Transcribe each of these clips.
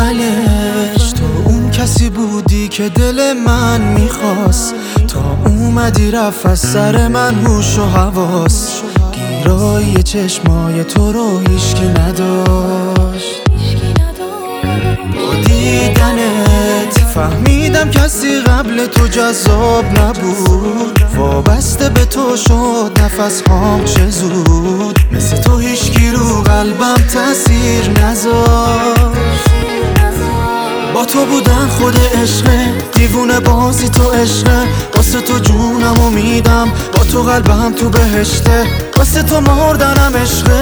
اولش تو اون کسی بودی که دل من میخواست، تا اومدی رفت از سر من هوش و حواس. گیرای چشمای تو رو هیچکی نداشت. با دیدنت فهمیدم کسی قبل تو جذاب نبود. وابسته به تو شد نفس هام چه زود. مثل تو هیچکی رو قلبم تأثیر نذاشت. با تو بودن خود عشقه، دیوونه بازی تو عشقه. واسه تو جونم میدم، با تو قلبم تو بهشته. واسه تو مردنم عشقه،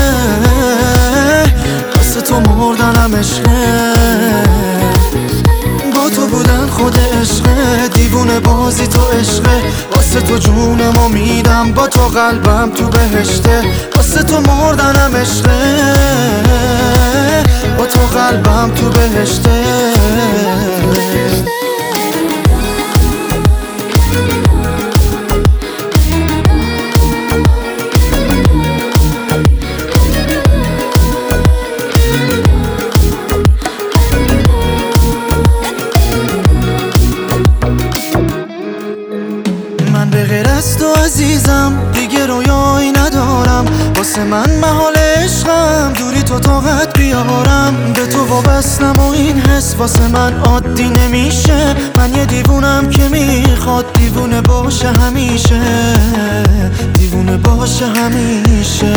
واسه تو مردنم عشقه. با تو بودن خود عشقه، دیوونه بازی تو عشقه. واسه تو جونم میدم، با تو قلبم تو بهشته. واسه تو مردنم عشقه، با تو قلبم تو بهشته. من به غیر از تو عزیزم دیگه رویایی ندارم. واسه من محال عشقم دوری تو طاقت بیارم. به تو وابستم و این حس واسه من عادی نمیشه. من یه دیوونم که میخواد دیوونه باشه همیشه، دیوونه باشه همیشه.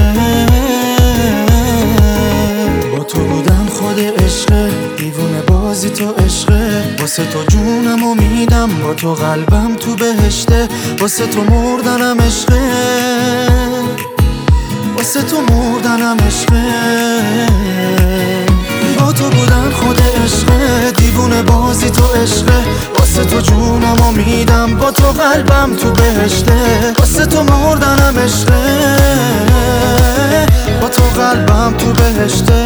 با تو بودم خود عشقه، دیوونه بازی تو عشقه. واسه تو جونم میدم، با تو قلبم تو بهشته. واسه تو مردنم عشقه، واسه تو مردنم عشقه. با تو بودن خود عشقه، دیوونه بازی تو عشقه. واسه تو جونم میدم، با تو قلبم تو بهشته. واسه تو مردنم عشقه، با تو قلبم تو بهشته.